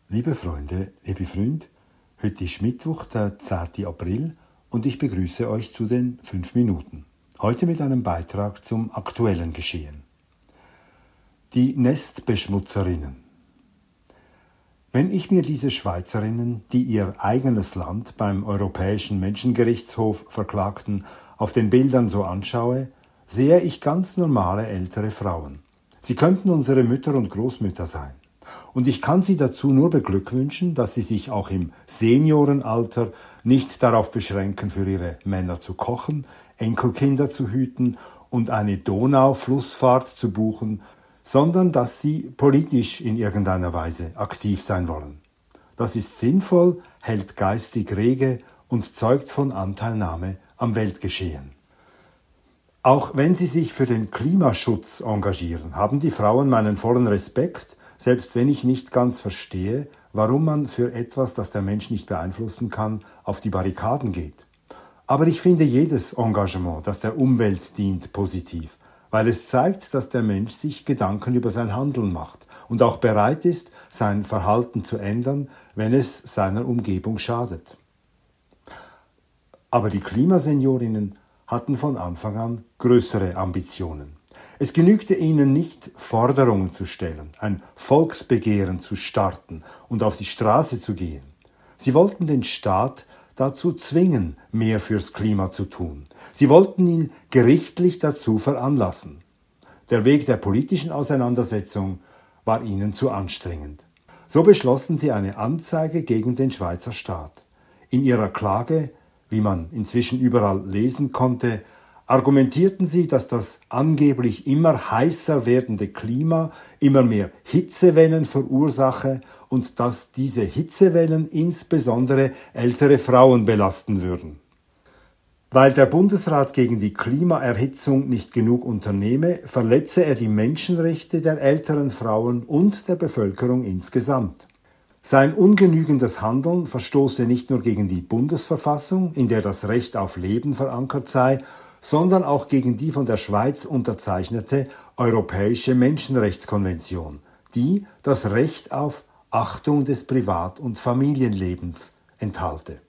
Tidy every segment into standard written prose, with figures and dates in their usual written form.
Liebe Freunde, liebe Freunde, heute ist Mittwoch, der 10. April und ich begrüße euch zu den 5 Minuten. Heute mit einem Beitrag zum aktuellen Geschehen. Die Nestbeschmutzerinnen. Wenn ich mir diese Schweizerinnen, die ihr eigenes Land beim Europäischen Menschengerichtshof verklagten, auf den Bildern so anschaue, sehe ich ganz normale ältere Frauen. Sie könnten unsere Mütter und Großmütter sein. Und ich kann sie dazu nur beglückwünschen, dass sie sich auch im Seniorenalter nicht darauf beschränken, für ihre Männer zu kochen, Enkelkinder zu hüten und eine Donauflussfahrt zu buchen, sondern dass sie politisch in irgendeiner Weise aktiv sein wollen. Das ist sinnvoll, hält geistig rege und zeugt von Anteilnahme am Weltgeschehen. Auch wenn sie sich für den Klimaschutz engagieren, haben die Frauen meinen vollen Respekt, selbst wenn ich nicht ganz verstehe, warum man für etwas, das der Mensch nicht beeinflussen kann, auf die Barrikaden geht. Aber ich finde jedes Engagement, das der Umwelt dient, positiv, weil es zeigt, dass der Mensch sich Gedanken über sein Handeln macht und auch bereit ist, sein Verhalten zu ändern, wenn es seiner Umgebung schadet. Aber die Klimaseniorinnen hatten von Anfang an größere Ambitionen. Es genügte ihnen nicht, Forderungen zu stellen, ein Volksbegehren zu starten und auf die Straße zu gehen. Sie wollten den Staat dazu zwingen, mehr fürs Klima zu tun. Sie wollten ihn gerichtlich dazu veranlassen. Der Weg der politischen Auseinandersetzung war ihnen zu anstrengend. So beschlossen sie eine Anzeige gegen den Schweizer Staat. In ihrer Klage, wie man inzwischen überall lesen konnte, argumentierten sie, dass das angeblich immer heißer werdende Klima immer mehr Hitzewellen verursache und dass diese Hitzewellen insbesondere ältere Frauen belasten würden. Weil der Bundesrat gegen die Klimaerhitzung nicht genug unternehme, verletze er die Menschenrechte der älteren Frauen und der Bevölkerung insgesamt. Sein ungenügendes Handeln verstoße nicht nur gegen die Bundesverfassung, in der das Recht auf Leben verankert sei, sondern auch gegen die von der Schweiz unterzeichnete Europäische Menschenrechtskonvention, die das Recht auf Achtung des Privat- und Familienlebens enthalte.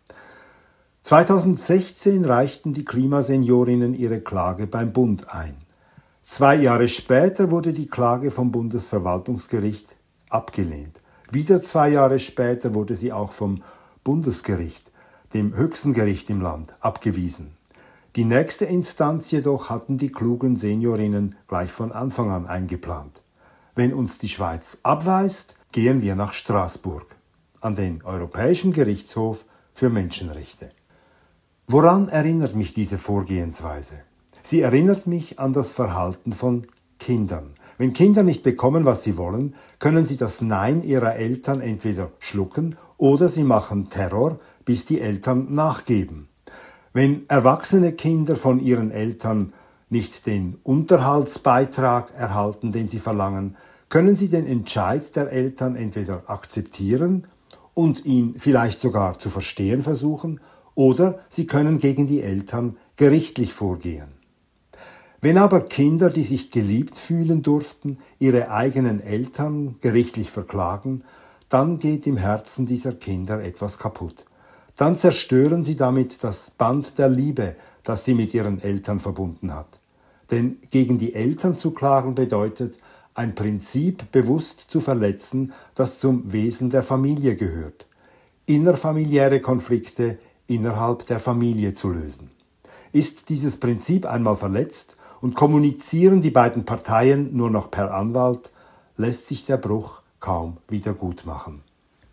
2016 reichten die Klimaseniorinnen ihre Klage beim Bund ein. 2 Jahre später wurde die Klage vom Bundesverwaltungsgericht abgelehnt. Wieder 2 Jahre später wurde sie auch vom Bundesgericht, dem höchsten Gericht im Land, abgewiesen. Die nächste Instanz jedoch hatten die klugen Seniorinnen gleich von Anfang an eingeplant. Wenn uns die Schweiz abweist, gehen wir nach Straßburg, an den Europäischen Gerichtshof für Menschenrechte. Woran erinnert mich diese Vorgehensweise? Sie erinnert mich an das Verhalten von Kindern. Wenn Kinder nicht bekommen, was sie wollen, können sie das Nein ihrer Eltern entweder schlucken oder sie machen Terror, bis die Eltern nachgeben. Wenn erwachsene Kinder von ihren Eltern nicht den Unterhaltsbeitrag erhalten, den sie verlangen, können sie den Entscheid der Eltern entweder akzeptieren und ihn vielleicht sogar zu verstehen versuchen, oder sie können gegen die Eltern gerichtlich vorgehen. Wenn aber Kinder, die sich geliebt fühlen durften, ihre eigenen Eltern gerichtlich verklagen, dann geht im Herzen dieser Kinder etwas kaputt. Dann zerstören sie damit das Band der Liebe, das sie mit ihren Eltern verbunden hat. Denn gegen die Eltern zu klagen bedeutet, ein Prinzip bewusst zu verletzen, das zum Wesen der Familie gehört. Innerfamiliäre Konflikte innerhalb der Familie zu lösen. Ist dieses Prinzip einmal verletzt und kommunizieren die beiden Parteien nur noch per Anwalt, lässt sich der Bruch kaum wieder gut machen.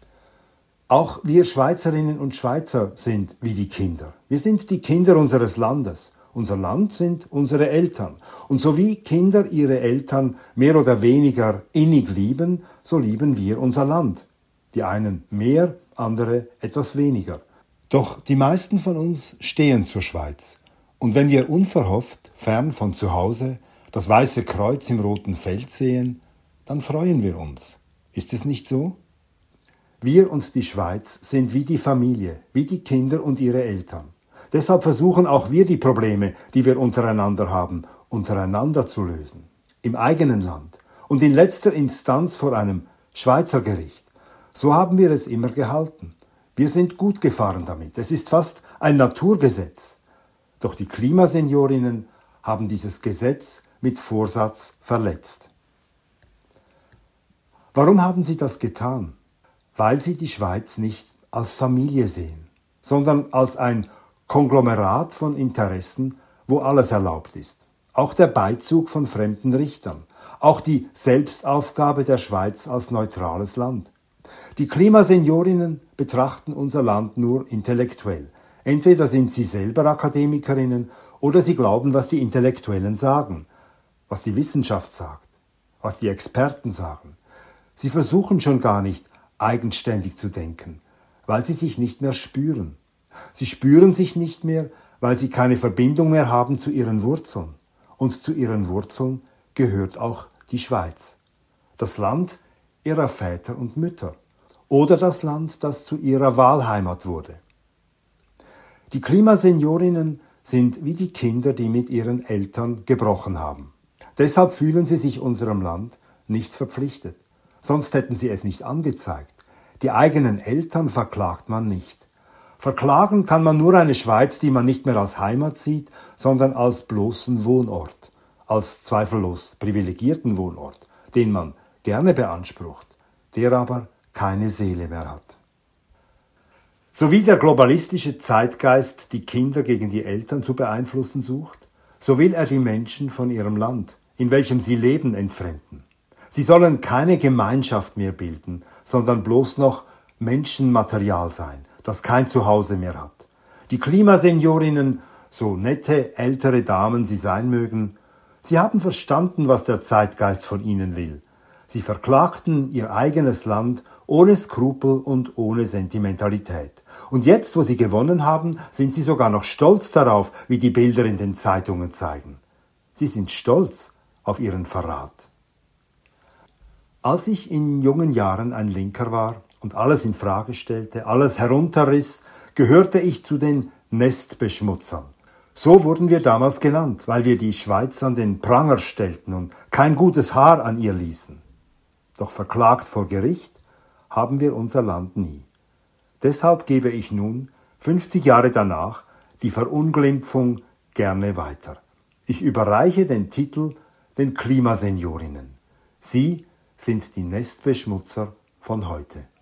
Auch wir Schweizerinnen und Schweizer sind wie die Kinder. Wir sind die Kinder unseres Landes. Unser Land sind unsere Eltern. Und so wie Kinder ihre Eltern mehr oder weniger innig lieben, so lieben wir unser Land. Die einen mehr, andere etwas weniger. Doch die meisten von uns stehen zur Schweiz. Und wenn wir unverhofft, fern von zu Hause, das Weiße Kreuz im roten Feld sehen, dann freuen wir uns. Ist es nicht so? Wir und die Schweiz sind wie die Familie, wie die Kinder und ihre Eltern. Deshalb versuchen auch wir die Probleme, die wir untereinander haben, untereinander zu lösen. Im eigenen Land und in letzter Instanz vor einem Schweizer Gericht. So haben wir es immer gehalten. Wir sind gut gefahren damit. Es ist fast ein Naturgesetz. Doch die Klimaseniorinnen haben dieses Gesetz mit Vorsatz verletzt. Warum haben sie das getan? Weil sie die Schweiz nicht als Familie sehen, sondern als ein Konglomerat von Interessen, wo alles erlaubt ist. Auch der Beizug von fremden Richtern, auch die Selbstaufgabe der Schweiz als neutrales Land. Die Klimaseniorinnen betrachten unser Land nur intellektuell. Entweder sind sie selber Akademikerinnen oder sie glauben, was die Intellektuellen sagen, was die Wissenschaft sagt, was die Experten sagen. Sie versuchen schon gar nicht, eigenständig zu denken, weil sie sich nicht mehr spüren. Sie spüren sich nicht mehr, weil sie keine Verbindung mehr haben zu ihren Wurzeln. Und zu ihren Wurzeln gehört auch die Schweiz. Das Land ihrer Väter und Mütter. Oder das Land, das zu ihrer Wahlheimat wurde. Die Klimaseniorinnen sind wie die Kinder, die mit ihren Eltern gebrochen haben. Deshalb fühlen sie sich unserem Land nicht verpflichtet. Sonst hätten sie es nicht angezeigt. Die eigenen Eltern verklagt man nicht. Verklagen kann man nur eine Schweiz, die man nicht mehr als Heimat sieht, sondern als bloßen Wohnort, als zweifellos privilegierten Wohnort, den man gerne beansprucht, der aber keine Seele mehr hat. So wie der globalistische Zeitgeist die Kinder gegen die Eltern zu beeinflussen sucht, so will er die Menschen von ihrem Land, in welchem sie leben, entfremden. Sie sollen keine Gemeinschaft mehr bilden, sondern bloß noch Menschenmaterial sein, das kein Zuhause mehr hat. Die Klimaseniorinnen, so nette ältere Damen sie sein mögen, sie haben verstanden, was der Zeitgeist von ihnen will. Sie verklagten ihr eigenes Land ohne Skrupel und ohne Sentimentalität. Und jetzt, wo sie gewonnen haben, sind sie sogar noch stolz darauf, wie die Bilder in den Zeitungen zeigen. Sie sind stolz auf ihren Verrat. Als ich in jungen Jahren ein Linker war und alles in Frage stellte, alles herunterriss, gehörte ich zu den Nestbeschmutzern. So wurden wir damals genannt, weil wir die Schweiz an den Pranger stellten und kein gutes Haar an ihr ließen. Doch verklagt vor Gericht haben wir unser Land nie. Deshalb gebe ich nun, 50 Jahre danach, die Verunglimpfung gerne weiter. Ich überreiche den Titel den Klimaseniorinnen. Sie sind die Nestbeschmutzer von heute.